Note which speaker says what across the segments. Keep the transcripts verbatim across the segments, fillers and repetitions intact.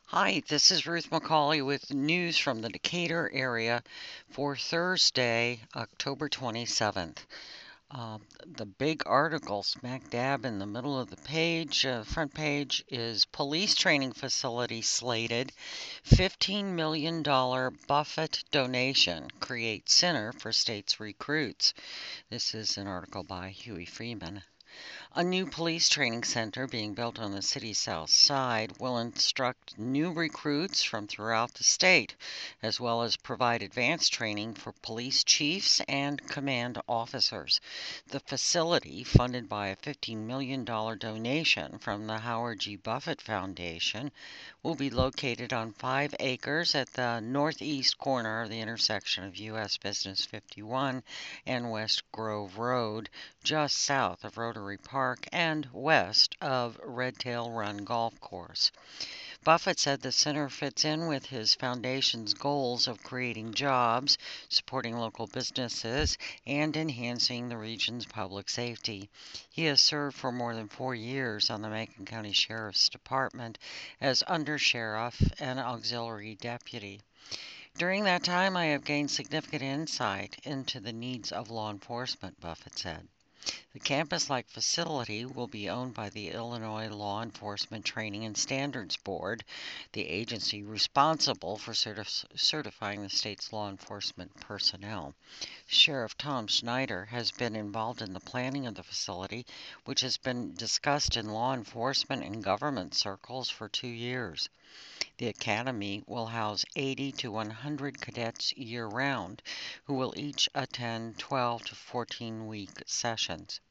Speaker 1: Hi, this is Ruth McCauley with news from the Decatur area for Thursday, October twenty-seventh. Uh, the big article, smack dab in the middle of the page, uh, front page, is police training facility slated. fifteen million dollars Buffett donation creates center for state's recruits. This is an article by Huey Freeman. A new police training center being built on the city's south side will instruct new recruits from throughout the state, as well as provide advanced training for police chiefs and command officers. The facility, funded by a fifteen million dollars donation from the Howard G. Buffett Foundation, will be located on five acres at the northeast corner of the intersection of U S Business fifty-one and West Grove Road, just south of Rotary Park and west of Redtail Run Golf Course. Buffett said the center fits in with his foundation's goals of creating jobs, supporting local businesses, and enhancing the region's public safety. He has served for more than four years on the Macon County Sheriff's Department as undersheriff and auxiliary deputy. During that time, I have gained significant insight into the needs of law enforcement, Buffett said. The campus-like facility will be owned by the Illinois Law Enforcement Training and Standards Board, the agency responsible for certif- certifying the state's law enforcement personnel. Sheriff Tom Schneider has been involved in the planning of the facility, which has been discussed in law enforcement and government circles for two years. The academy will house eighty to one hundred cadets year-round, who will each attend twelve to fourteen week sessions.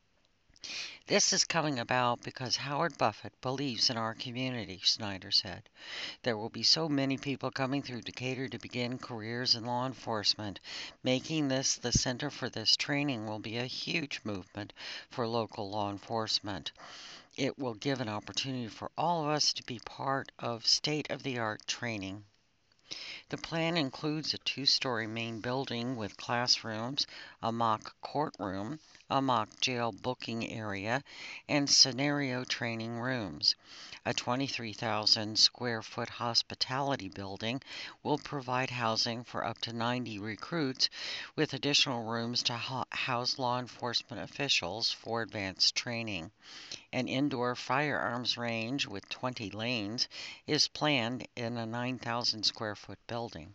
Speaker 1: This is coming about because Howard Buffett believes in our community, Schneider said. There will be so many people coming through Decatur to begin careers in law enforcement. Making this the center for this training will be a huge movement for local law enforcement. It will give an opportunity for all of us to be part of state-of-the-art training. The plan includes a two-story main building with classrooms, a mock courtroom, a mock jail booking area, and scenario training rooms. A twenty-three thousand square foot hospitality building will provide housing for up to ninety recruits, with additional rooms to house law enforcement officials for advanced training. An indoor firearms range with twenty lanes is planned in a nine thousand square foot building.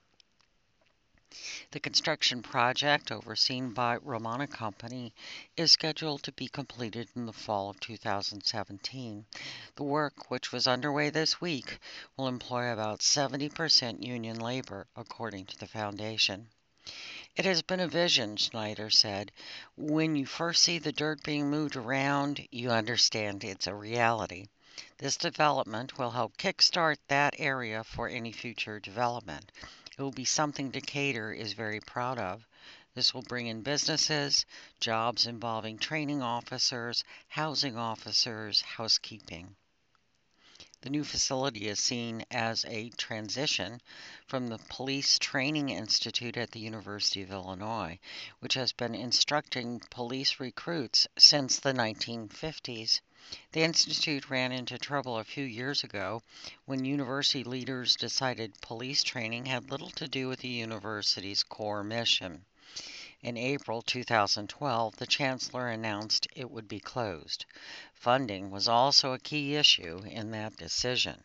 Speaker 1: The construction project, overseen by Romana Company, is scheduled to be completed in the fall of two thousand seventeen. The work, which was underway this week, will employ about seventy percent union labor, according to the foundation. It has been a vision, Schneider said. When you first see the dirt being moved around, you understand it's a reality. This development will help kickstart that area for any future development. It will be something Decatur is very proud of. This will bring in businesses, jobs involving training officers, housing officers, housekeeping. The new facility is seen as a transition from the Police Training Institute at the University of Illinois, which has been instructing police recruits since the nineteen fifties. The institute ran into trouble a few years ago when university leaders decided police training had little to do with the university's core mission. In April two thousand twelve, the chancellor announced it would be closed. Funding was also a key issue in that decision.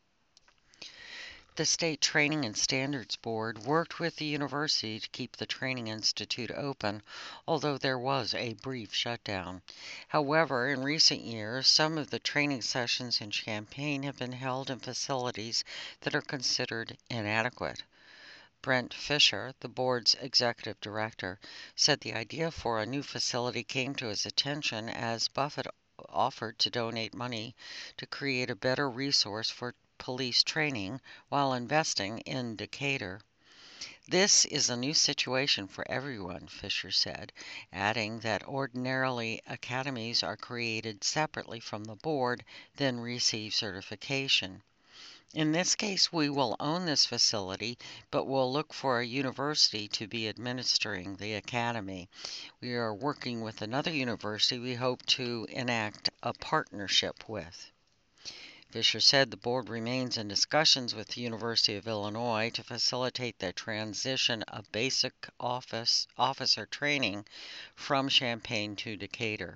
Speaker 1: The State Training and Standards Board worked with the university to keep the Training Institute open, although there was a brief shutdown. However, in recent years, some of the training sessions in Champaign have been held in facilities that are considered inadequate. Brent Fisher, the board's executive director, said the idea for a new facility came to his attention as Buffett offered to donate money to create a better resource for police training while investing in Decatur. This is a new situation for everyone, Fisher said, adding that ordinarily academies are created separately from the board, then receive certification. In this case, we will own this facility, but we'll look for a university to be administering the academy. We are working with another university we hope to enact a partnership with. Fisher said the board remains in discussions with the University of Illinois to facilitate the transition of basic office officer training from Champaign to Decatur.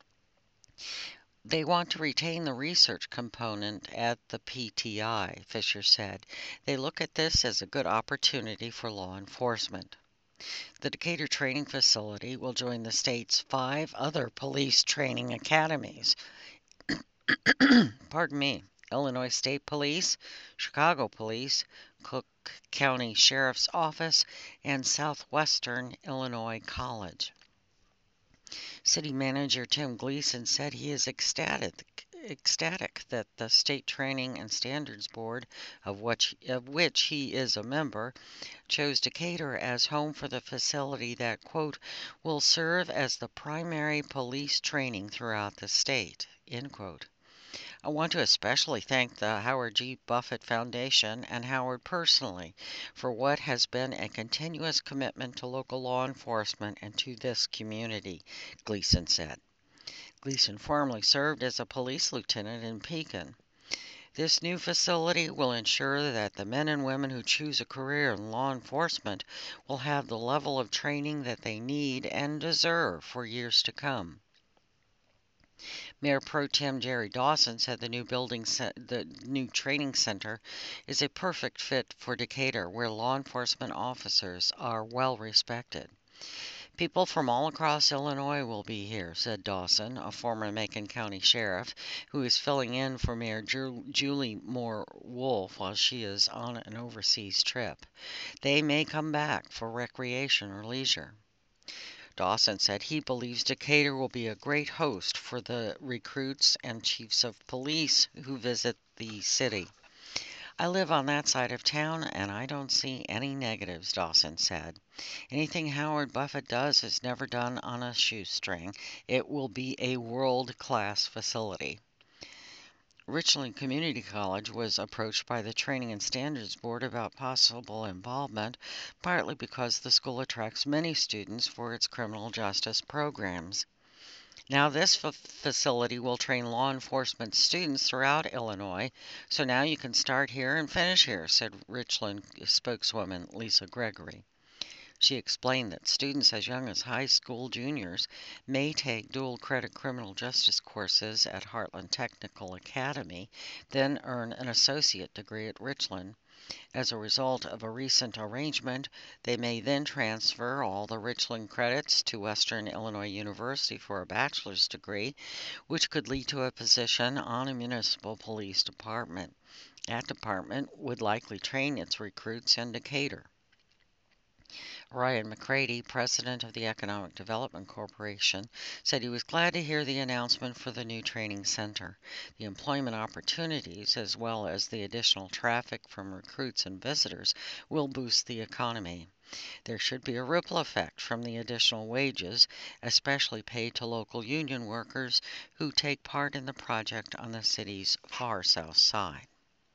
Speaker 1: They want to retain the research component at the P T I, Fisher said. They look at this as a good opportunity for law enforcement. The Decatur Training Facility will join the state's five other police training academies. Pardon me. Illinois State Police, Chicago Police, Cook County Sheriff's Office, and Southwestern Illinois College. City Manager Tim Gleason said he is ecstatic, ecstatic that the State Training and Standards Board, of which, of which he is a member, chose Decatur as home for the facility that, quote, will serve as the primary police training throughout the state, end quote. I want to especially thank the Howard G. Buffett Foundation and Howard personally for what has been a continuous commitment to local law enforcement and to this community, Gleason said. Gleason formerly served as a police lieutenant in Pekin. This new facility will ensure that the men and women who choose a career in law enforcement will have the level of training that they need and deserve for years to come. Mayor Pro Tem Jerry Dawson said the new building, the new training center is a perfect fit for Decatur, where law enforcement officers are well respected. People from all across Illinois will be here, said Dawson, a former Macon County sheriff, who is filling in for Mayor Ju- Julie Moore Wolf while she is on an overseas trip. They may come back for recreation or leisure. Dawson said he believes Decatur will be a great host for the recruits and chiefs of police who visit the city. I live on that side of town, and I don't see any negatives, Dawson said. Anything Howard Buffett does is never done on a shoestring. It will be a world-class facility. Richland Community College was approached by the Training and Standards Board about possible involvement, partly because the school attracts many students for its criminal justice programs. Now this f- facility will train law enforcement students throughout Illinois, so now you can start here and finish here, said Richland spokeswoman Lisa Gregory. She explained that students as young as high school juniors may take dual credit criminal justice courses at Heartland Technical Academy, then earn an associate degree at Richland. As a result of a recent arrangement, they may then transfer all the Richland credits to Western Illinois University for a bachelor's degree, which could lead to a position on a municipal police department. That department would likely train its recruits in Decatur. Ryan McCready, president of the Economic Development Corporation, said he was glad to hear the announcement for the new training center. The employment opportunities, as well as the additional traffic from recruits and visitors, will boost the economy. There should be a ripple effect from the additional wages, especially paid to local union workers who take part in the project on the city's far south side.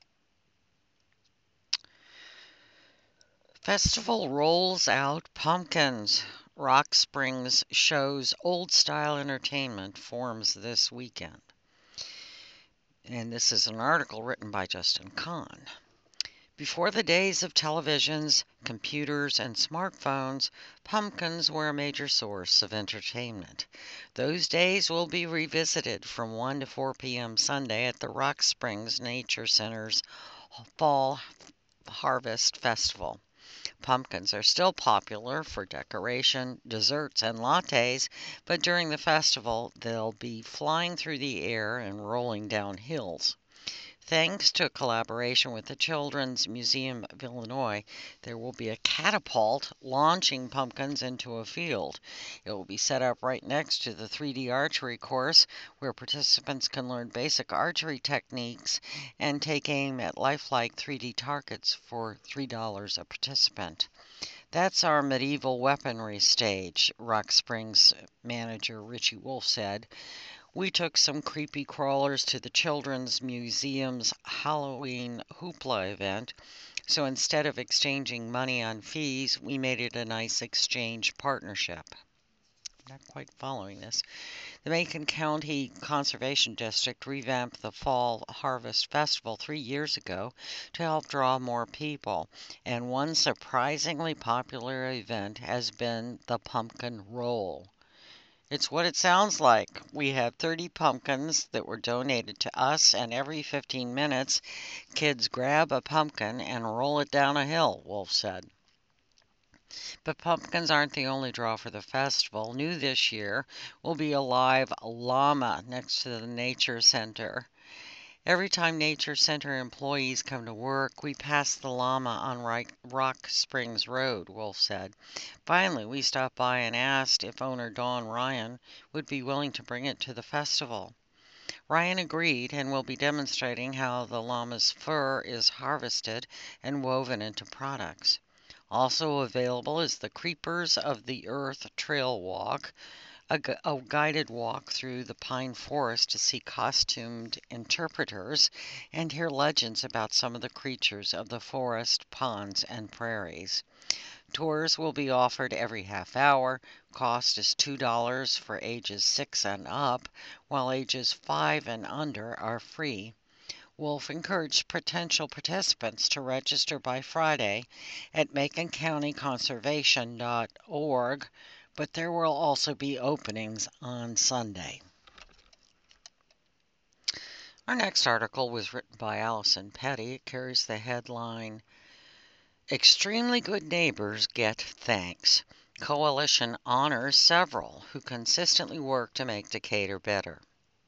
Speaker 1: Festival rolls out pumpkins. Rock Springs shows old-style entertainment forms this weekend. And this is an article written by Justin Kahn. Before the days of televisions, computers, and smartphones, pumpkins were a major source of entertainment. Those days will be revisited from one to four p.m. Sunday at the Rock Springs Nature Center's Fall Harvest Festival. Pumpkins are still popular for decoration, desserts, and lattes, but during the festival they'll be flying through the air and rolling down hills. Thanks to a collaboration with the Children's Museum of Illinois, there will be a catapult launching pumpkins into a field. It will be set up right next to the three D archery course, where participants can learn basic archery techniques and take aim at lifelike three D targets for three dollars a participant. That's our medieval weaponry stage, Rock Springs manager Richie Wolf said. We took some creepy crawlers to the Children's Museum's Halloween Hoopla event, so instead of exchanging money on fees, we made it a nice exchange partnership. I'm not quite following this. The Macon County Conservation District revamped the Fall Harvest Festival three years ago to help draw more people, and one surprisingly popular event has been the pumpkin roll. It's what it sounds like. We have thirty pumpkins that were donated to us, and every fifteen minutes, kids grab a pumpkin and roll it down a hill, Wolf said. But pumpkins aren't the only draw for the festival. New this year will be a live llama next to the Nature Center. Every time Nature Center employees come to work, we pass the llama on Rock Springs Road, Wolf said. Finally, we stopped by and asked if owner Dawn Ryan would be willing to bring it to the festival. Ryan agreed and will be demonstrating how the llama's fur is harvested and woven into products. Also available is the Creepers of the Earth Trail Walk, a, gu- a guided walk through the pine forest to see costumed interpreters and hear legends about some of the creatures of the forest, ponds, and prairies. Tours will be offered every half hour. Cost is two dollars for ages six and up, while ages five and under are free. Wolf encouraged potential participants to register by Friday at macon county conservation dot org, but there will also be openings on Sunday. Our next article was written by Allison Petty. It carries the headline, Extremely Good Neighbors Get Thanks. Coalition honors several who consistently work to make Decatur better.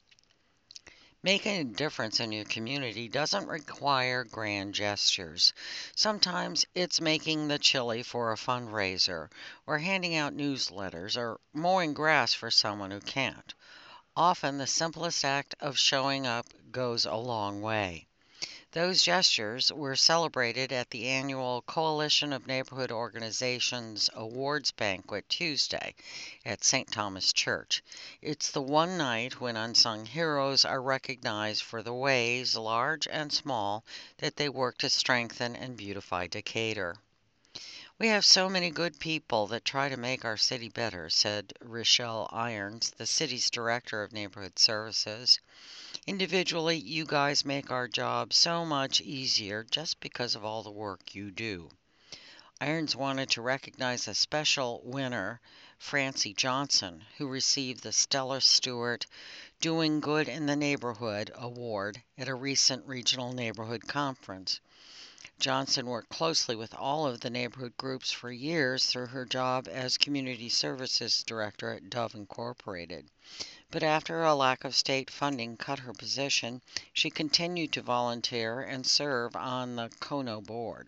Speaker 1: Making a difference in your community doesn't require grand gestures. Sometimes it's making the chili for a fundraiser, or handing out newsletters, or mowing grass for someone who can't. Often the simplest act of showing up goes a long way. Those gestures were celebrated at the annual Coalition of Neighborhood Organizations Awards Banquet Tuesday at Saint Thomas Church. It's the one night when unsung heroes are recognized for the ways, large and small, that they work to strengthen and beautify Decatur. We have so many good people that try to make our city better, said Rochelle Irons, the city's director of neighborhood services. Individually, you guys make our job so much easier just because of all the work you do. Irons wanted to recognize a special winner, Francie Johnson, who received the Stella Stewart Doing Good in the Neighborhood Award at a recent regional neighborhood conference. Johnson worked closely with all of the neighborhood groups for years through her job as Community Services Director at Dove Incorporated. But after a lack of state funding cut her position, she continued to volunteer and serve on the C O N O board.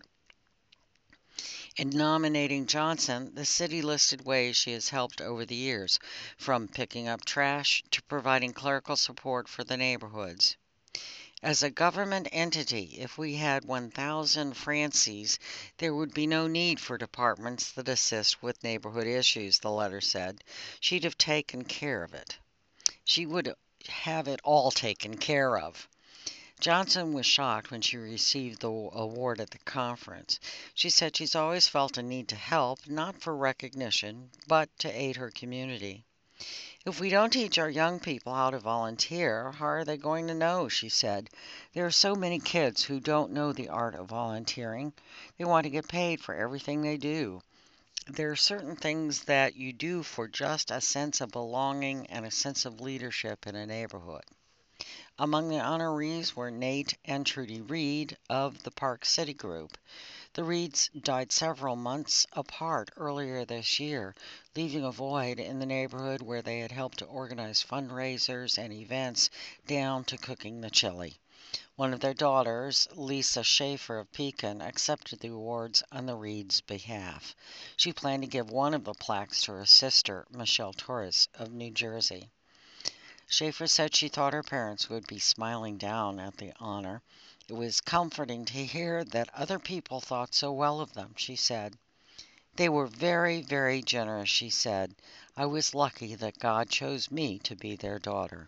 Speaker 1: In nominating Johnson, the city listed ways she has helped over the years, from picking up trash to providing clerical support for the neighborhoods. As a government entity, if we had one thousand Francies, there would be no need for departments that assist with neighborhood issues, the letter said. She'd have taken care of it. She would have it all taken care of. Johnson was shocked when she received the award at the conference. She said she's always felt a need to help, not for recognition, but to aid her community. If we don't teach our young people how to volunteer, how are they going to know, she said. There are so many kids who don't know the art of volunteering. They want to get paid for everything they do. There are certain things that you do for just a sense of belonging and a sense of leadership in a neighborhood. Among the honorees were Nate and Trudy Reed of the Park City Group. The Reeds died several months apart earlier this year, leaving a void in the neighborhood where they had helped to organize fundraisers and events down to cooking the chili. One of their daughters, Lisa Schaefer of Pekin, accepted the awards on the Reeds' behalf. She planned to give one of the plaques to her sister, Michelle Torres of New Jersey. Schaefer said she thought her parents would be smiling down at the honor. It was comforting to hear that other people thought so well of them, she said. They were very, very generous, she said. I was lucky that God chose me to be their daughter.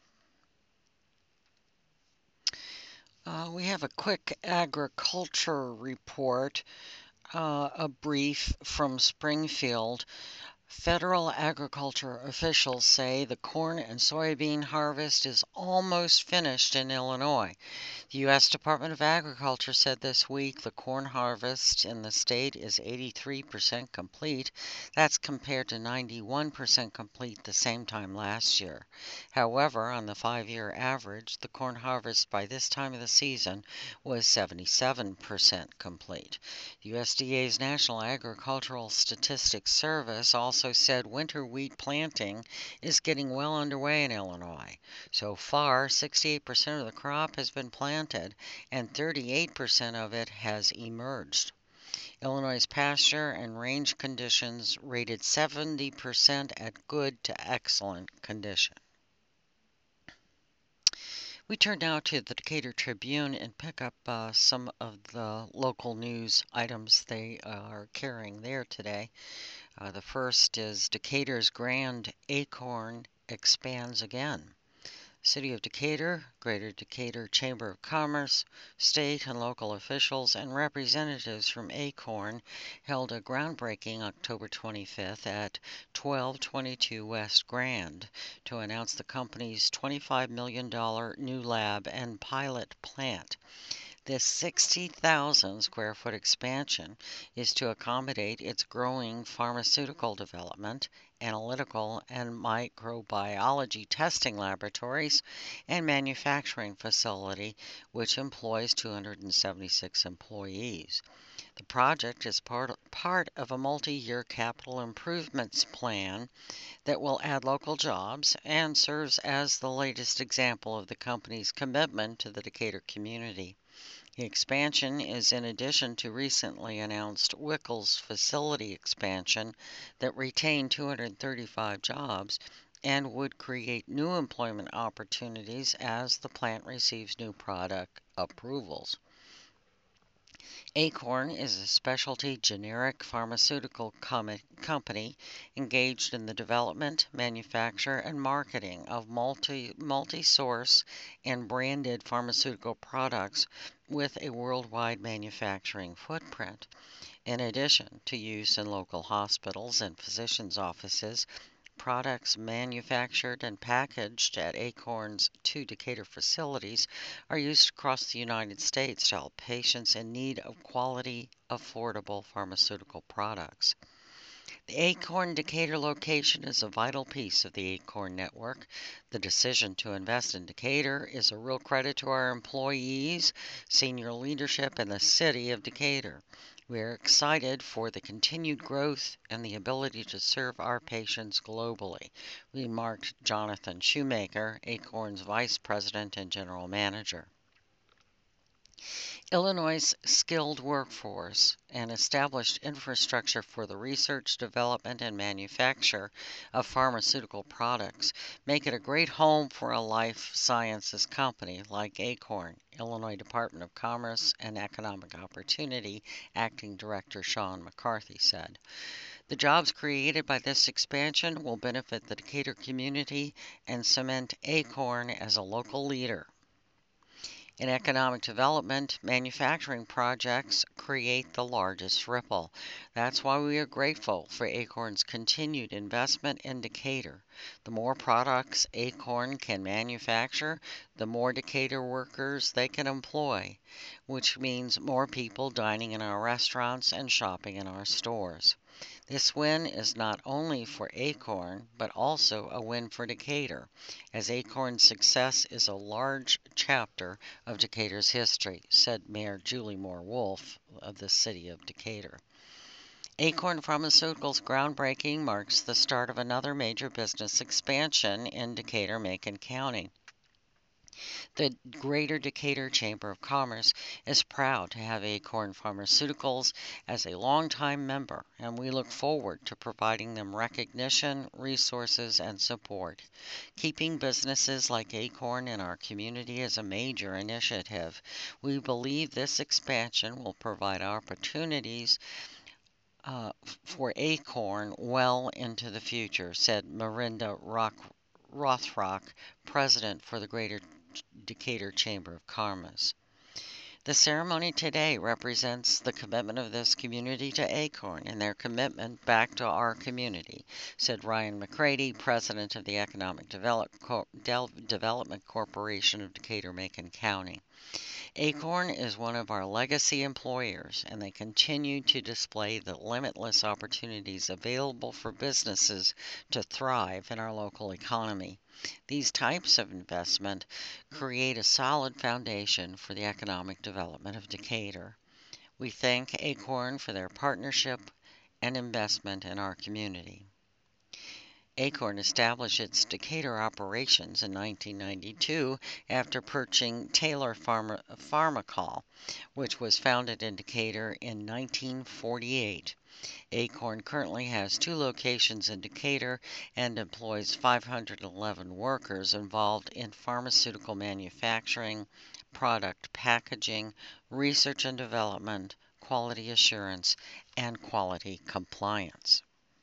Speaker 1: Uh, we have a quick agriculture report, uh, a brief from Springfield. Federal agriculture officials say the corn and soybean harvest is almost finished in Illinois. The U S Department of Agriculture said this week the corn harvest in the state is eighty-three percent complete. That's compared to ninety-one percent complete the same time last year. However, on the five-year average, the corn harvest by this time of the season was seventy-seven percent complete. U S D A's National Agricultural Statistics Service also said winter wheat planting is getting well underway in Illinois. So far, sixty-eight percent of the crop has been planted and thirty-eight percent of it has emerged. Illinois' pasture and range conditions rated seventy percent at good to excellent condition. We turn now to the Decatur Tribune and pick up uh, some of the local news items they are carrying there today. Uh, the first is Decatur's Grand Acorn expands again. City of Decatur, Greater Decatur Chamber of Commerce, state and local officials, and representatives from Acorn held a groundbreaking October twenty-fifth at twelve twenty-two West Grand to announce the company's twenty-five million dollars new lab and pilot plant. This sixty thousand square foot expansion is to accommodate its growing pharmaceutical development, analytical and microbiology testing laboratories, and manufacturing facility, which employs two hundred seventy-six employees. The project is part, part of a multi-year capital improvements plan that will add local jobs and serves as the latest example of the company's commitment to the Decatur community. The expansion is in addition to recently announced Wickles facility expansion that retained two hundred thirty-five jobs and would create new employment opportunities as the plant receives new product approvals. Acorn is a specialty generic pharmaceutical com- company engaged in the development, manufacture, and marketing of multi, multi-source and branded pharmaceutical products with a worldwide manufacturing footprint. In addition to use in local hospitals and physicians' offices, products manufactured and packaged at Acorn's two Decatur facilities are used across the United States to help patients in need of quality, affordable pharmaceutical products. The Acorn Decatur location is a vital piece of the Acorn network. The decision to invest in Decatur is a real credit to our employees, senior leadership, and the city of Decatur. We are excited for the continued growth and the ability to serve our patients globally, remarked Jonathan Shoemaker, Acorn's Vice President and General Manager. Illinois' skilled workforce and established infrastructure for the research, development, and manufacture of pharmaceutical products make it a great home for a life sciences company like Acorn, Illinois Department of Commerce and Economic Opportunity Acting Director Sean McCarthy said. The jobs created by this expansion will benefit the Decatur community and cement Acorn as a local leader. In economic development, manufacturing projects create the largest ripple. That's why we are grateful for Acorn's continued investment in Decatur. The more products Acorn can manufacture, the more Decatur workers they can employ, which means more people dining in our restaurants and shopping in our stores. This win is not only for Acorn, but also a win for Decatur, as Acorn's success is a large chapter of Decatur's history, said Mayor Julie Moore Wolfe of the city of Decatur. Acorn Pharmaceuticals' groundbreaking marks the start of another major business expansion in Decatur-Macon County. The Greater Decatur Chamber of Commerce is proud to have Acorn Pharmaceuticals as a longtime member, and we look forward to providing them recognition, resources, and support. Keeping businesses like Acorn in our community is a major initiative. We believe this expansion will provide opportunities uh, for Acorn well into the future, said Marinda Rock, Rothrock, president for the Greater Decatur Chamber of Commerce. The ceremony today represents the commitment of this community to Acorn and their commitment back to our community, said Ryan McCready, president of the Economic Develop Cor- Del- Development Corporation of Decatur-Macon County. Acorn is one of our legacy employers, and they continue to display the limitless opportunities available for businesses to thrive in our local economy. These types of investment create a solid foundation for the economic development of Decatur. We thank Acorn for their partnership and investment in our community. Acorn established its Decatur operations in nineteen ninety-two after purchasing Taylor Pharma- Pharmacol, which was founded in Decatur in nineteen forty-eight. Acorn currently has two locations in Decatur and employs five hundred eleven workers involved in pharmaceutical manufacturing, product packaging, research and development, quality assurance, and quality compliance.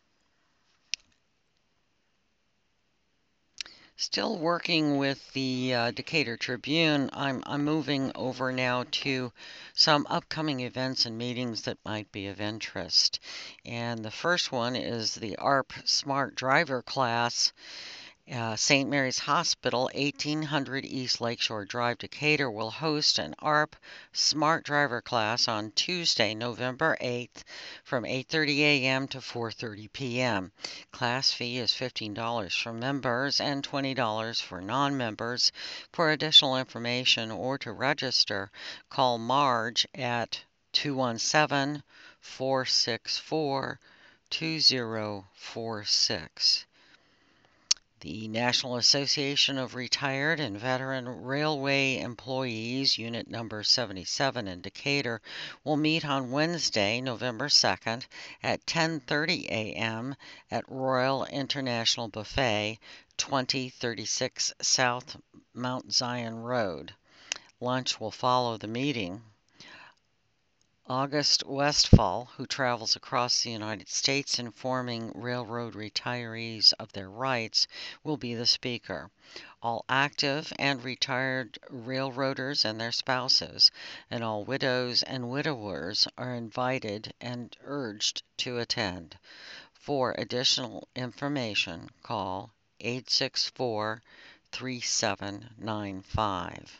Speaker 1: Still working with the uh, Decatur Tribune, I'm, I'm moving over now to some upcoming events and meetings that might be of interest. And the first one is the A R P Smart Driver class. Uh, Saint Mary's Hospital, eighteen hundred East Lakeshore Drive, Decatur, will host an A R P Smart Driver class on Tuesday, November eighth, from eight thirty a.m. to four thirty p.m. Class fee is fifteen dollars for members and twenty dollars for non-members. For additional information or to register, call Marge at two one seven, four six four, two zero four six. The National Association of Retired and Veteran Railway Employees, Unit Number seventy-seven in Decatur, will meet on Wednesday, November second at ten thirty a.m. at Royal International Buffet, twenty thirty-six South Mount Zion Road. Lunch will follow the meeting. August Westfall, who travels across the United States informing railroad retirees of their rights, will be the speaker. All active and retired railroaders and their spouses, and all widows and widowers are invited and urged to attend. For additional information, call eight six four, three seven nine five.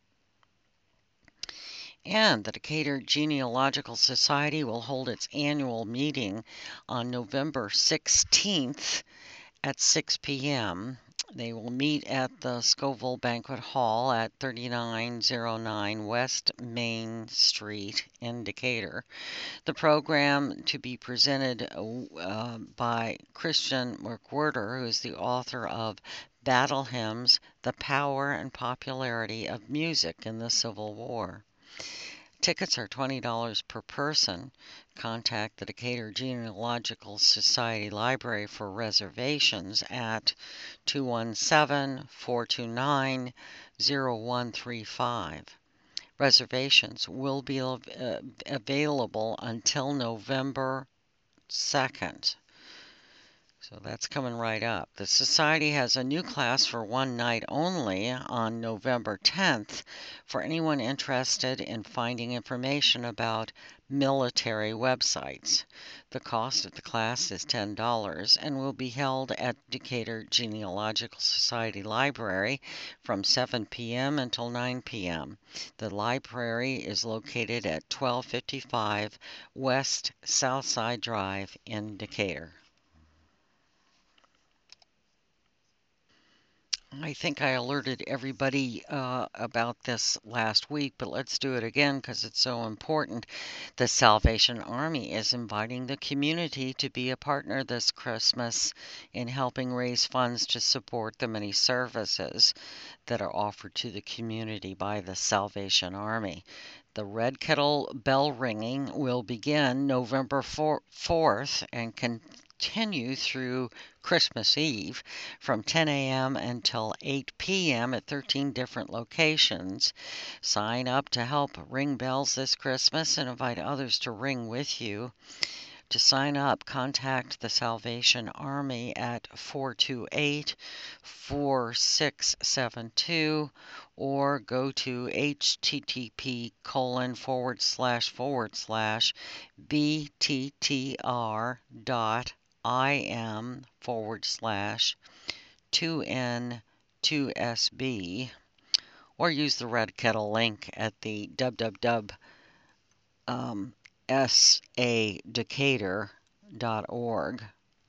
Speaker 1: And the Decatur Genealogical Society will hold its annual meeting on November sixteenth at six p.m. They will meet at the Scoville Banquet Hall at thirty-nine oh nine West Main Street in Decatur. The program to be presented uh, by Christian McWhirter, who is the author of Battle Hymns, The Power and Popularity of Music in the Civil War. Tickets are twenty dollars per person. Contact the Decatur Genealogical Society Library for reservations at two one seven, four two nine, zero one three five. Reservations will be uh, available until November second. So that's coming right up. The Society has a new class for one night only on November tenth for anyone interested in finding information about military websites. The cost of the class is ten dollars and will be held at Decatur Genealogical Society Library from seven p.m. until nine p.m. The library is located at twelve fifty-five West Southside Drive in Decatur. I think I alerted everybody uh, about this last week, but let's do it again because it's so important. The Salvation Army is inviting the community to be a partner this Christmas in helping raise funds to support the many services that are offered to the community by the Salvation Army. The Red Kettle bell ringing will begin November fourth and continue through Christmas Eve from ten a.m. until eight p.m. at thirteen different locations. Sign up to help ring bells this Christmas and invite others to ring with you. To sign up, contact the Salvation Army at four two eight, four six seven two or go to http colon forward slash forward slash bttr dot im forward slash 2n2sb or use the Red Kettle link at the www um, s a decatur dot org.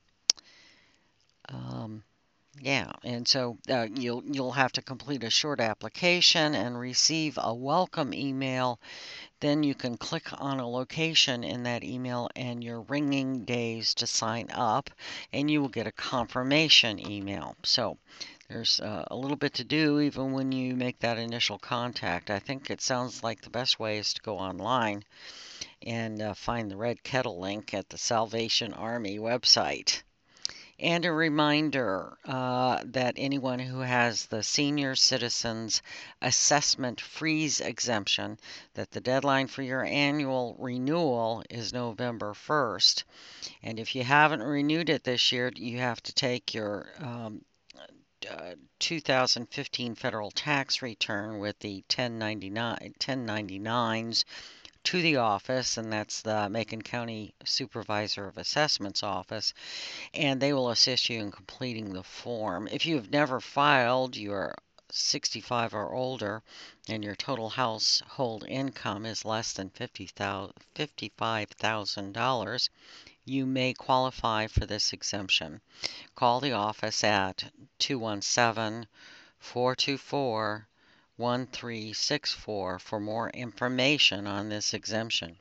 Speaker 1: Um, yeah, and so uh, you'll you'll have to complete a short application and receive a welcome email. Then you can click on a location in that email and your ringing days to sign up, and you will get a confirmation email. So there's uh, a little bit to do even when you make that initial contact. I think it sounds like the best way is to go online and uh, find the Red Kettle link at the Salvation Army website. And a reminder uh, that anyone who has the Senior Citizens Assessment Freeze exemption, that the deadline for your annual renewal is November first. And if you haven't renewed it this year, you have to take your um, uh, two thousand fifteen federal tax return with the ten ninety-nine, ten ninety-nines to the office, and that's the Macon County Supervisor of Assessments office, and they will assist you in completing the form. If you have never filed, you're sixty-five or older, and your total household income is less than fifty-five thousand dollars, you may qualify for this exemption. Call the office at two one seven, four two four, one three six four for more information on this exemption.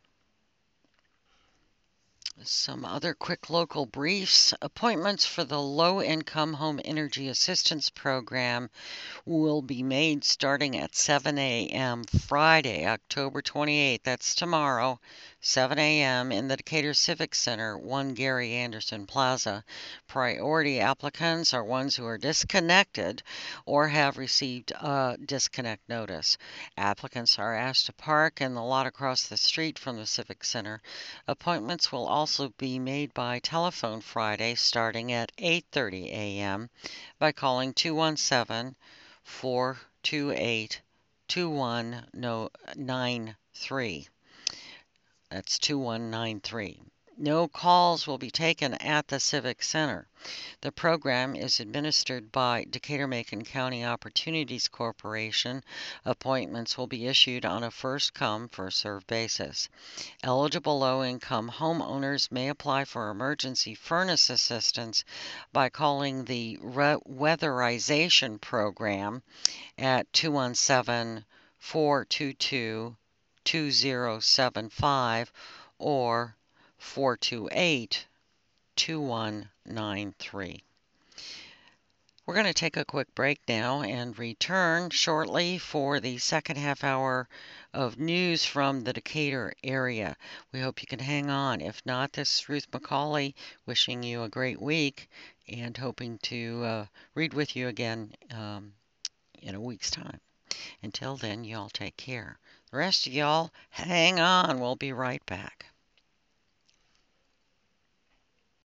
Speaker 1: Some other quick local briefs. Appointments for the Low Income Home Energy Assistance Program will be made starting at seven a m Friday, October twenty-eighth. That's tomorrow, seven a m in the Decatur Civic Center, one Gary Anderson Plaza. Priority applicants are ones who are disconnected or have received a disconnect notice. Applicants are asked to park in the lot across the street from the Civic Center. Appointments will also be made by telephone Friday starting at eight thirty a m by calling two one seven, four two eight, two one nine three. That's two one nine three. No calls will be taken at the Civic Center. The program is administered by Decatur-Macon County Opportunities Corporation. Appointments will be issued on a first-come, first-served basis. Eligible low-income homeowners may apply for emergency furnace assistance by calling the Re- Weatherization Program at two one seven, four two two, two zero seven five or four two eight, two one nine three. We're going to take a quick break now and return shortly for the second half hour of news from the Decatur area. We hope you can hang on. If not, this is Ruth McCauley wishing you a great week and hoping to uh, read with you again um, in a week's time. Until then, y'all take care. The rest of y'all, hang on. We'll be right back.